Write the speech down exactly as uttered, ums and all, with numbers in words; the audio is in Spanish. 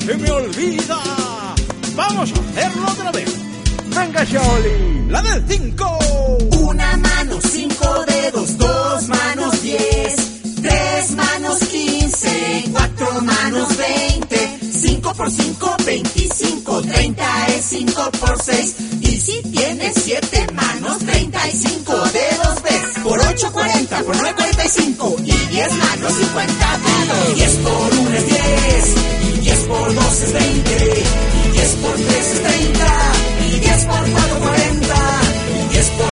se me olvida. Vamos a hacerlo otra vez. Venga, Shaolin. La del cinco. Una mano, cinco dedos, dos manos, diez. Tres manos, quince. Cuatro manos, veinte. Cinco por cinco, veinticinco. Treinta es cinco por seis. Y si tienes siete manos, treinta y cinco dedos ves. Por ocho, cuarenta. Por nueve, cuarenta y cinco. Y diez manos, cincuenta dedos. Diez por uno es diez. Y diez por dos es veinte. Y diez por tres es treinta. Y diez por cuatro